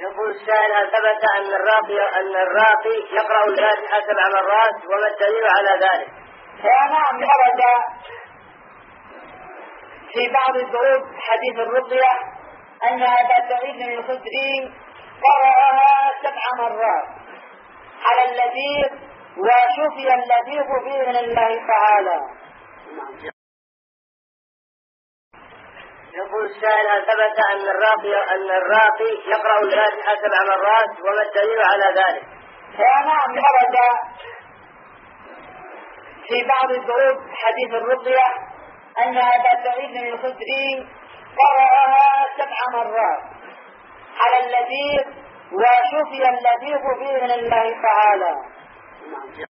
يقول السائل: هل ثبت أن الراقي يقرأ الفاتحة 7 مرات وما الدليل على ذلك؟ نعم، ورد في بعض الدروب حديث الرقية أن أبا سعيد الخدري قرأها 7 مرات على اللذيذ وشفي اللذيذ بإذن الله تعالى. يقول السائل: هل ثبت أن الراقي يقرأ الفاتحة 7 مرات وما الدليل على ذلك؟ نعم، ورد في بعض الدروب حديث الرقية أن أبا سعيد الخدري قرأها 7 مرات على اللذيذ وشفي اللذيذ بإذن الله تعالى.